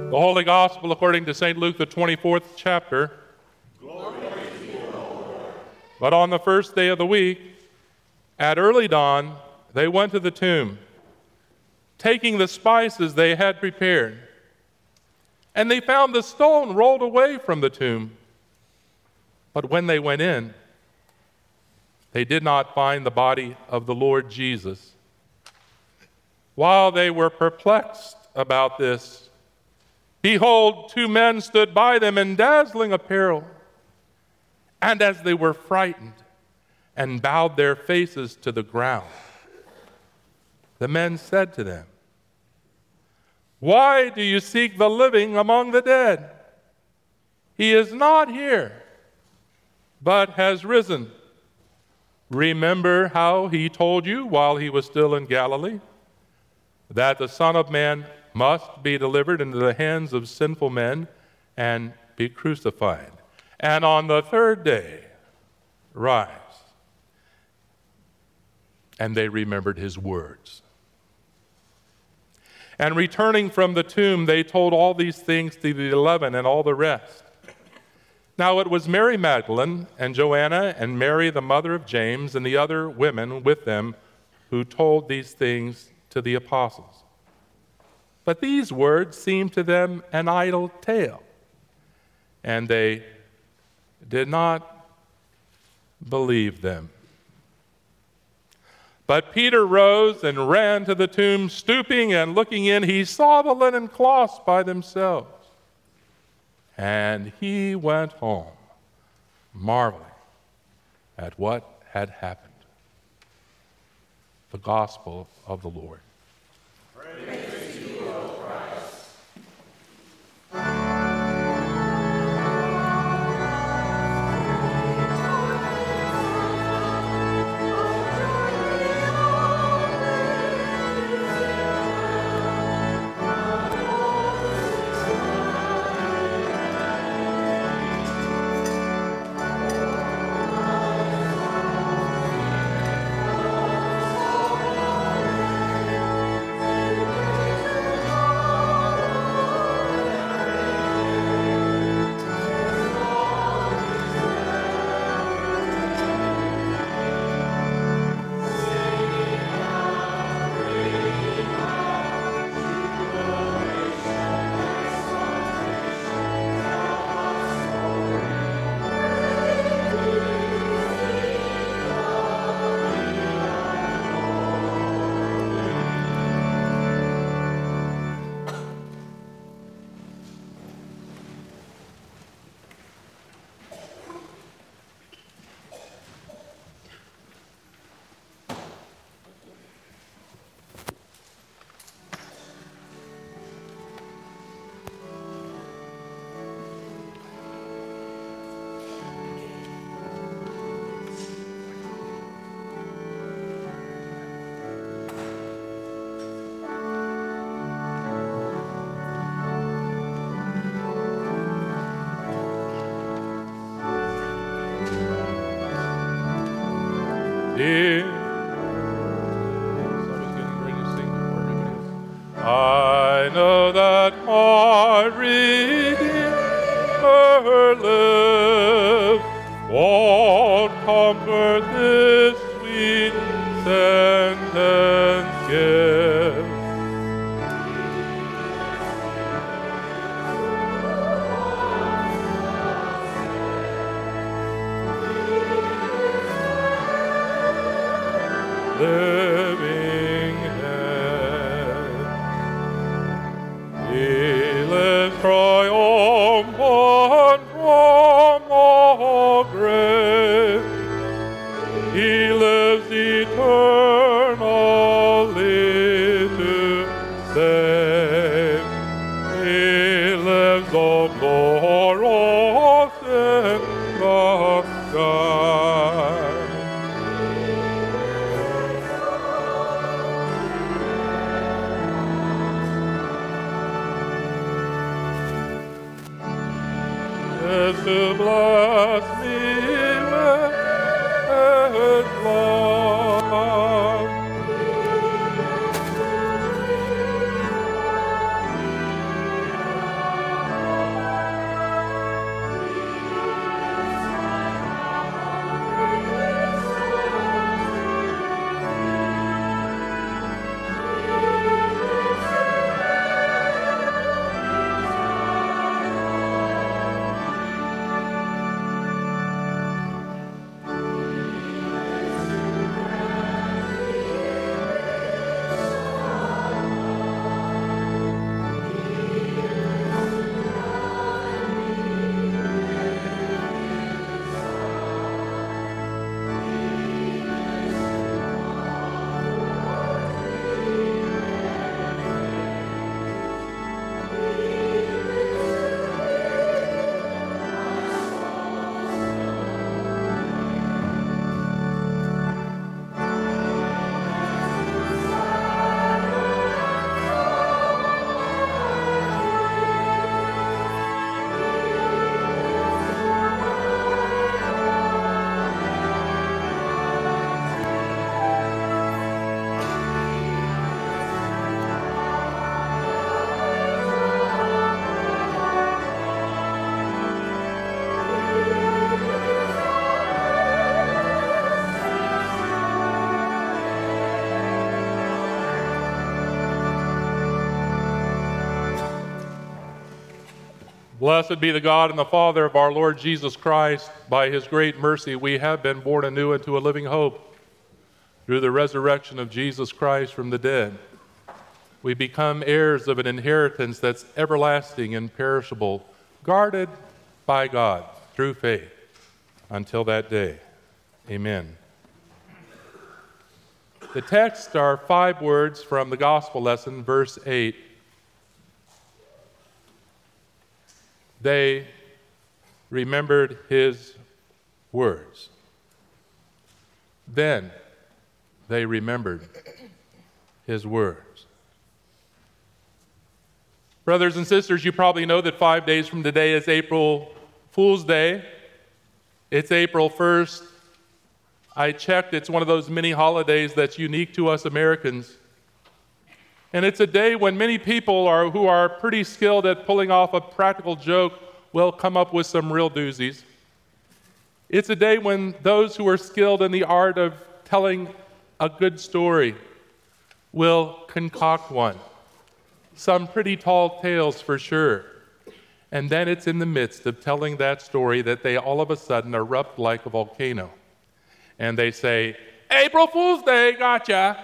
The Holy Gospel according to St. Luke, the 24th chapter. Glory to you, O Lord. But on the first day of the week, at early dawn, they went to the tomb, taking the spices they had prepared. And they found the stone rolled away from the tomb. But when they went in, they did not find the body of the Lord Jesus. While they were perplexed about this, behold, two men stood by them in dazzling apparel. And as they were frightened and bowed their faces to the ground, the men said to them, "Why do you seek the living among the dead? He is not here, but has risen. Remember how he told you while he was still in Galilee, that the Son of Man must be delivered into the hands of sinful men and be crucified, and on the third day rise." And they remembered his words. And returning from the tomb, they told all these things to the 11 and all the rest. Now it was Mary Magdalene and Joanna and Mary, the mother of James, and the other women with them who told these things to the apostles. But these words seemed to them an idle tale, and they did not believe them. But Peter rose and ran to the tomb, stooping and looking in. He saw the linen cloths by themselves, and he went home, marveling at what had happened. The Gospel of the Lord. Praise to you, O Christ. Dear, someone's getting ready to sing before everybody else. I know that my Redeemer lives. What comfort this sweet sentence gives. Living head, he lives triumphant from the grave. He lives eternally to save. He lives the glorious in the sky. To bless me with his love. Blessed be the God and the Father of our Lord Jesus Christ. By his great mercy, we have been born anew into a living hope. Through the resurrection of Jesus Christ from the dead, we become heirs of an inheritance that's everlasting and perishable, guarded by God through faith until that day. Amen. The texts are 5 words from the gospel lesson, verse 8. They remembered his words. Then they remembered his words. Brothers and sisters, you probably know that 5 days from today is April Fool's Day. It's April 1st. I checked, it's one of those mini holidays that's unique to us Americans. And it's a day when many people who are pretty skilled at pulling off a practical joke will come up with some real doozies. It's a day when those who are skilled in the art of telling a good story will concoct one. Some pretty tall tales for sure. And then it's in the midst of telling that story that they all of a sudden erupt like a volcano. And they say, April Fool's Day, gotcha.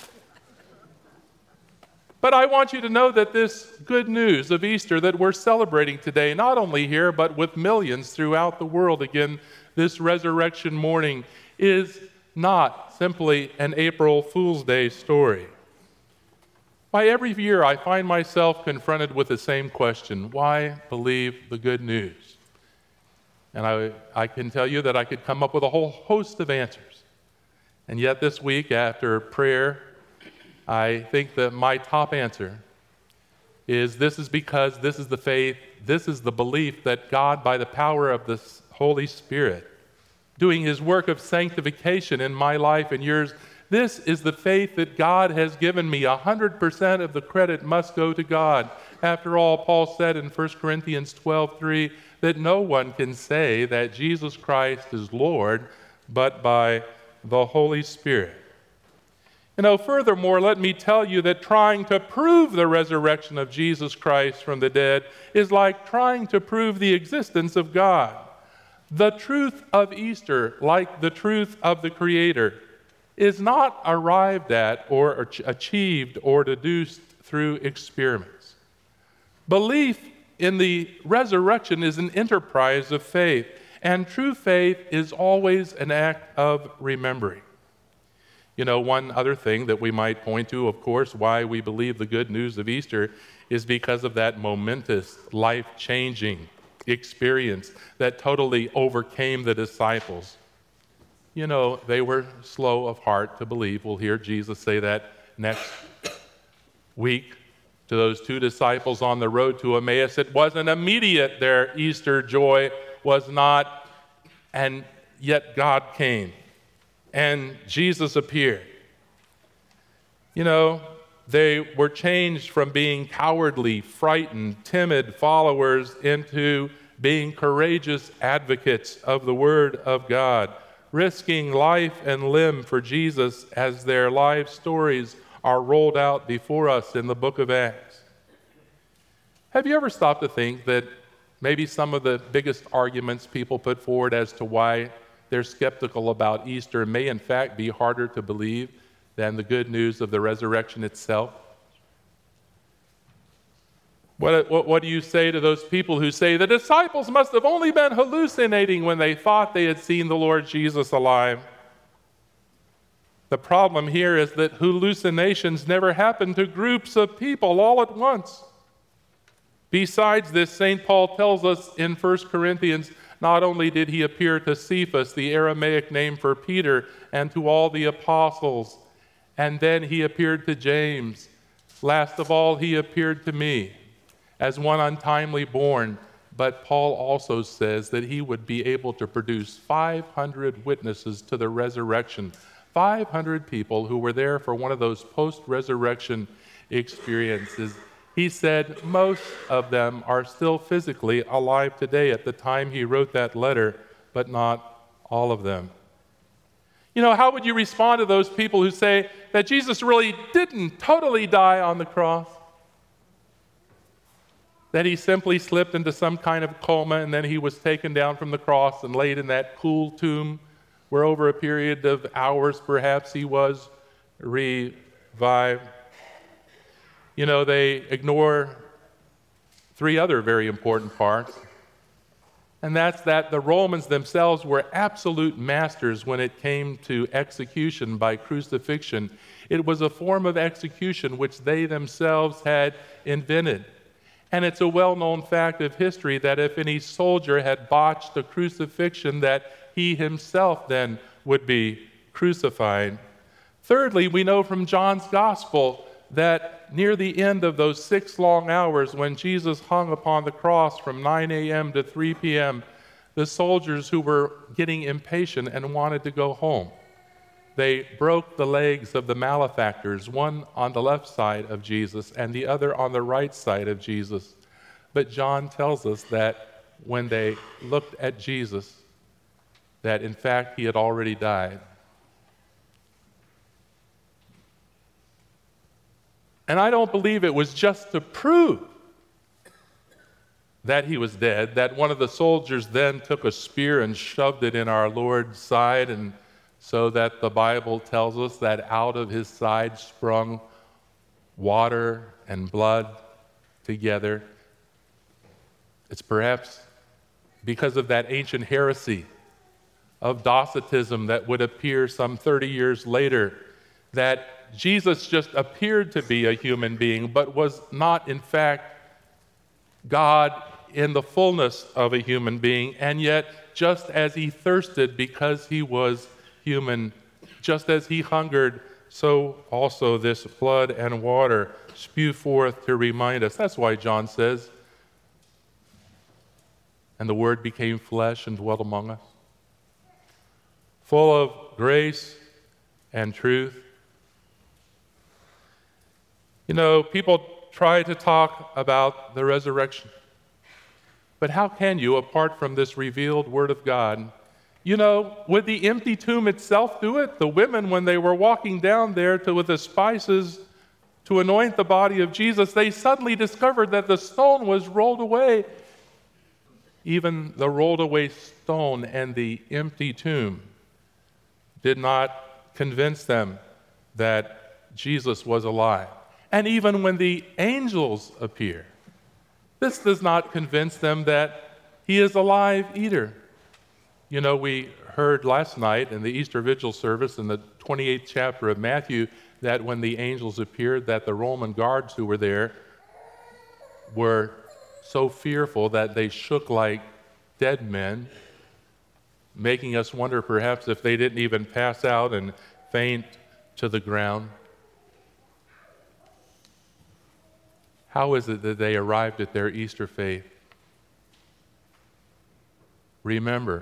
But I want you to know that this good news of Easter that we're celebrating today, not only here, but with millions throughout the world again, this resurrection morning, is not simply an April Fool's Day story. Why, every year I find myself confronted with the same question: why believe the good news? And I can tell you that I could come up with a whole host of answers. And yet this week, after prayer, I think that my top answer is this is because this is the faith, this is the belief that God, by the power of the Holy Spirit, doing his work of sanctification in my life and yours, this is the faith that God has given me. 100% of the credit must go to God. After all, Paul said in 1 Corinthians 12:3 that no one can say that Jesus Christ is Lord but by the Holy Spirit. Furthermore, let me tell you that trying to prove the resurrection of Jesus Christ from the dead is like trying to prove the existence of God. The truth of Easter, like the truth of the Creator, is not arrived at or achieved or deduced through experiments. Belief in the resurrection is an enterprise of faith, and true faith is always an act of remembering. One other thing that we might point to, of course, why we believe the good news of Easter is because of that momentous, life-changing experience that totally overcame the disciples. They were slow of heart to believe. We'll hear Jesus say that next week to those 2 disciples on the road to Emmaus. It wasn't immediate, their Easter joy was not, and yet God came. And Jesus appeared. They were changed from being cowardly, frightened, timid followers into being courageous advocates of the Word of God, risking life and limb for Jesus as their life stories are rolled out before us in the book of Acts. Have you ever stopped to think that maybe some of the biggest arguments people put forward as to why they're skeptical about Easter may in fact be harder to believe than the good news of the resurrection itself? What do you say to those people who say the disciples must have only been hallucinating when they thought they had seen the Lord Jesus alive? The problem here is that hallucinations never happen to groups of people all at once. Besides this, St. Paul tells us in 1 Corinthians, not only did he appear to Cephas, the Aramaic name for Peter, and to all the apostles, and then he appeared to James. Last of all, he appeared to me as one untimely born. But Paul also says that he would be able to produce 500 witnesses to the resurrection, 500 people who were there for one of those post-resurrection experiences. He said most of them are still physically alive today at the time he wrote that letter, but not all of them. How would you respond to those people who say that Jesus really didn't totally die on the cross? that he simply slipped into some kind of coma and then he was taken down from the cross and laid in that cool tomb where over a period of hours perhaps he was revived. You know, they ignore three other very important parts, and that's that the Romans themselves were absolute masters when it came to execution by crucifixion. It was a form of execution which they themselves had invented. And it's a well-known fact of history that if any soldier had botched a crucifixion, that he himself then would be crucified. Thirdly, we know from John's Gospel that near the end of those 6 long hours when Jesus hung upon the cross from 9 a.m. to 3 p.m., the soldiers who were getting impatient and wanted to go home, they broke the legs of the malefactors, one on the left side of Jesus and the other on the right side of Jesus. But John tells us that when they looked at Jesus, that in fact he had already died. And I don't believe it was just to prove that he was dead, that one of the soldiers then took a spear and shoved it in our Lord's side, and so that the Bible tells us that out of his side sprung water and blood together. It's perhaps because of that ancient heresy of Docetism that would appear some 30 years later, that Jesus just appeared to be a human being, but was not, in fact, God in the fullness of a human being, and yet just as he thirsted because he was human, just as he hungered, so also this blood and water spew forth to remind us. That's why John says, and the Word became flesh and dwelt among us, full of grace and truth. You know, people try to talk about the resurrection, but how can you, apart from this revealed Word of God? You know, would the empty tomb itself do it? The women, when they were walking down there with the spices to anoint the body of Jesus, they suddenly discovered that the stone was rolled away. Even the rolled away stone and the empty tomb did not convince them that Jesus was alive. And even when the angels appear, this does not convince them that he is alive either. You know, we heard last night in the Easter Vigil service in the 28th chapter of Matthew that when the angels appeared, that the Roman guards who were there were so fearful that they shook like dead men, making us wonder perhaps if they didn't even pass out and faint to the ground. How is it that they arrived at their Easter faith? Remember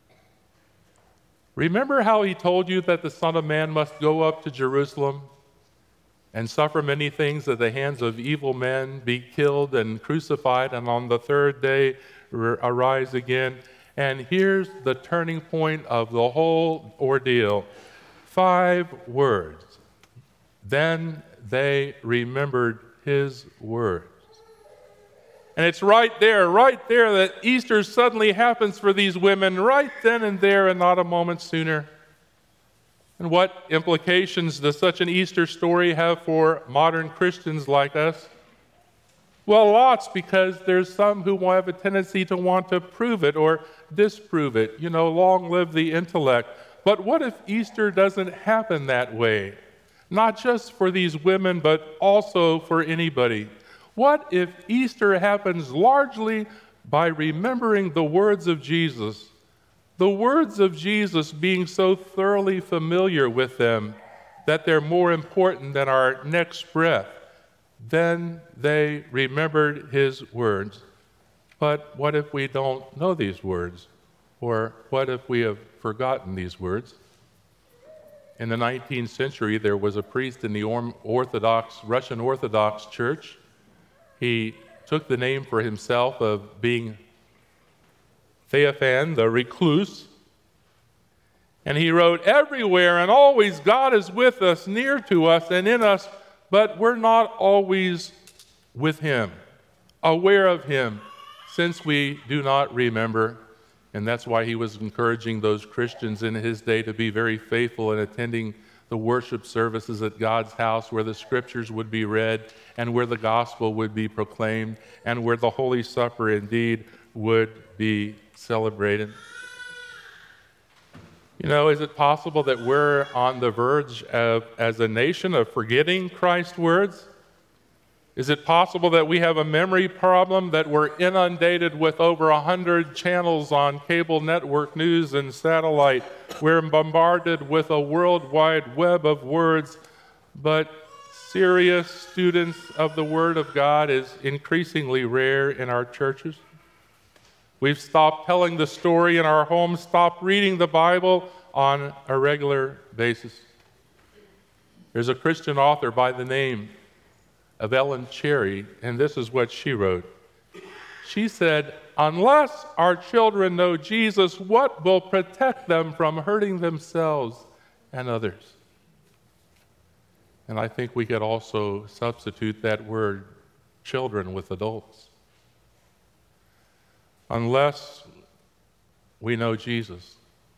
how he told you that the Son of Man must go up to Jerusalem and suffer many things at the hands of evil men, be killed and crucified, and on the third day arise again. And here's the turning point of the whole ordeal. 5 words. Then they remembered his words. And it's right there that Easter suddenly happens for these women, right then and there and not a moment sooner. And what implications does such an Easter story have for modern Christians like us? Well, lots, because there's some who have a tendency to want to prove it or disprove it. You know, long live the intellect. But what if Easter doesn't happen that way? Not just for these women, but also for anybody. What if Easter happens largely by remembering the words of Jesus? The words of Jesus being so thoroughly familiar with them that they're more important than our next breath. Then they remembered his words. But what if we don't know these words? Or what if we have forgotten these words? In the 19th century, there was a priest in the Russian Orthodox Church. He took the name for himself of being Theophan, the recluse. And he wrote, "Everywhere and always God is with us, near to us and in us, but we're not always with him." aware of him, since we do not remember. And that's why he was encouraging those Christians in his day to be very faithful in attending the worship services at God's house, where the scriptures would be read and where the gospel would be proclaimed and where the Holy Supper indeed would be celebrated. You know, is it possible that we're on the verge of, as a nation, of forgetting Christ's words? Is it possible that we have a memory problem, that we're inundated with over 100 channels on cable network news and satellite? We're bombarded with a worldwide web of words, but serious students of the Word of God is increasingly rare in our churches. We've stopped telling the story in our homes, stopped reading the Bible on a regular basis. There's a Christian author by the name of Ellen Cherry, and this is what she wrote. She said, "Unless our children know Jesus, what will protect them from hurting themselves and others?" And I think we could also substitute that word children with adults. Unless we know Jesus,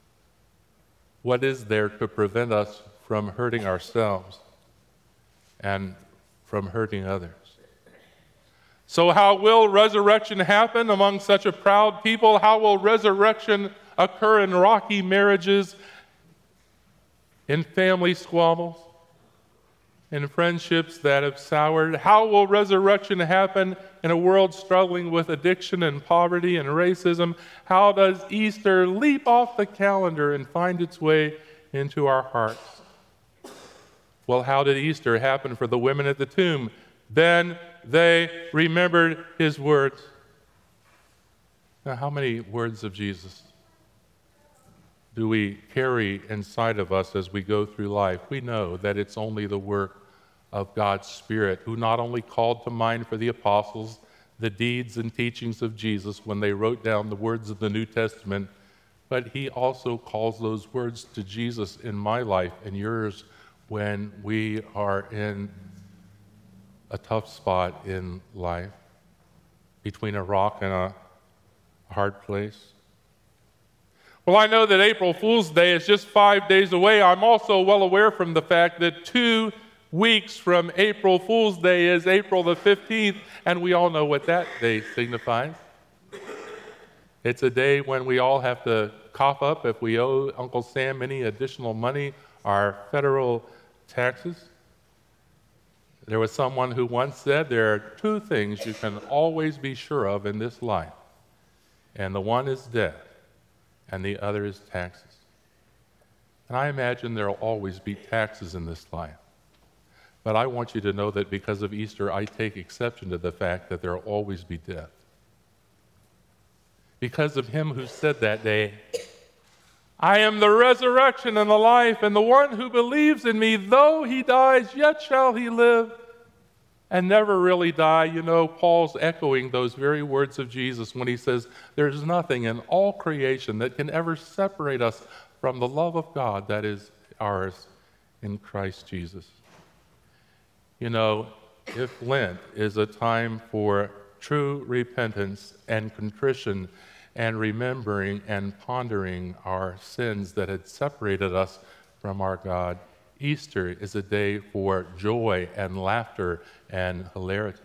what is there to prevent us from hurting ourselves and from hurting others? So how will resurrection happen among such a proud people? How will resurrection occur in rocky marriages, in family squabbles, in friendships that have soured? How will resurrection happen in a world struggling with addiction and poverty and racism? How does Easter leap off the calendar and find its way into our hearts? Well, how did Easter happen for the women at the tomb? Then they remembered his words. Now, how many words of Jesus do we carry inside of us as we go through life? We know that it's only the work of God's Spirit, who not only called to mind for the apostles the deeds and teachings of Jesus when they wrote down the words of the New Testament, but he also calls those words to Jesus in my life and yours when we are in a tough spot in life, between a rock and a hard place. Well, I know that April Fool's Day is just 5 days away. I'm also well aware from the fact that 2 weeks from April Fool's Day is April the 15th, and we all know what that day signifies. It's a day when we all have to cough up, if we owe Uncle Sam any additional money, our federal taxes. There was someone who once said there are 2 things you can always be sure of in this life, and the one is death, and the other is taxes. And I imagine there will always be taxes in this life. But I want you to know that because of Easter, I take exception to the fact that there will always be death. Because of him who said that day, "I am the resurrection and the life, and the one who believes in me, though he dies, yet shall he live and never really die." You know, Paul's echoing those very words of Jesus when he says, "There's nothing in all creation that can ever separate us from the love of God that is ours in Christ Jesus." You know, if Lent is a time for true repentance and contrition and remembering and pondering our sins that had separated us from our God, Easter is a day for joy and laughter and hilarity.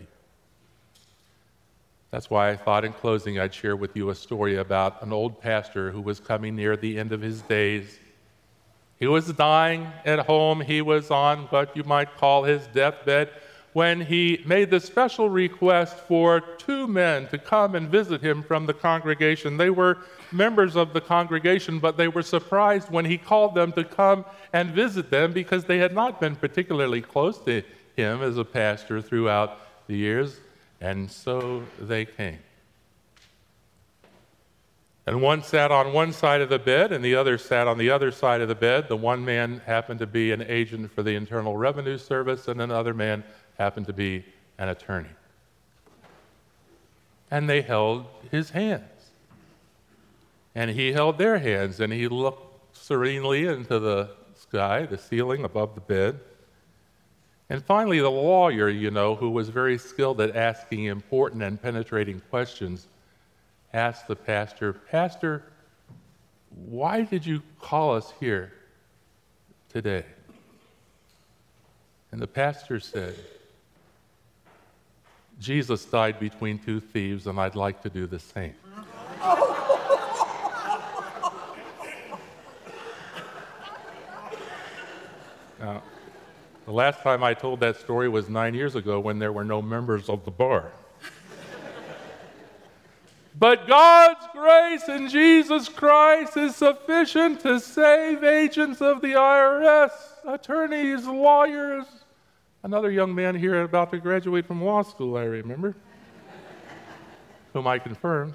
That's why I thought in closing I'd share with you a story about an old pastor who was coming near the end of his days. He was dying at home. He was on what you might call his deathbed when he made the special request for 2 men to come and visit him from the congregation. They were members of the congregation, but they were surprised when he called them to come and visit them because they had not been particularly close to him as a pastor throughout the years, and so they came. And one sat on one side of the bed, and the other sat on the other side of the bed. The one man happened to be an agent for the Internal Revenue Service, and another man happened to be an attorney. And they held his hands. And he held their hands, and he looked serenely into the sky, the ceiling above the bed. And finally, the lawyer, who was very skilled at asking important and penetrating questions, asked the pastor, "Pastor, why did you call us here today?" And the pastor said, "Jesus died between two thieves, and I'd like to do the same." Now, the last time I told that story was 9 years ago when there were no members of the bar. But God's grace in Jesus Christ is sufficient to save agents of the IRS, attorneys, lawyers. Another young man here about to graduate from law school, I remember, whom I confirmed.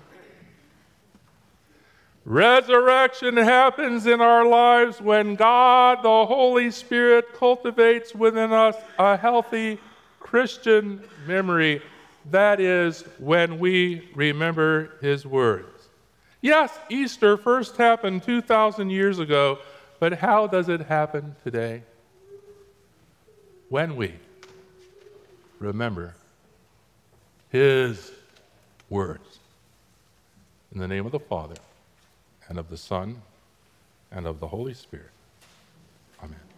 Resurrection happens in our lives when God, the Holy Spirit, cultivates within us a healthy Christian memory. That is when we remember His words. Yes, Easter first happened 2,000 years ago, but how does it happen today? When we remember His words. In the name of the Father, and of the Son, and of the Holy Spirit. Amen.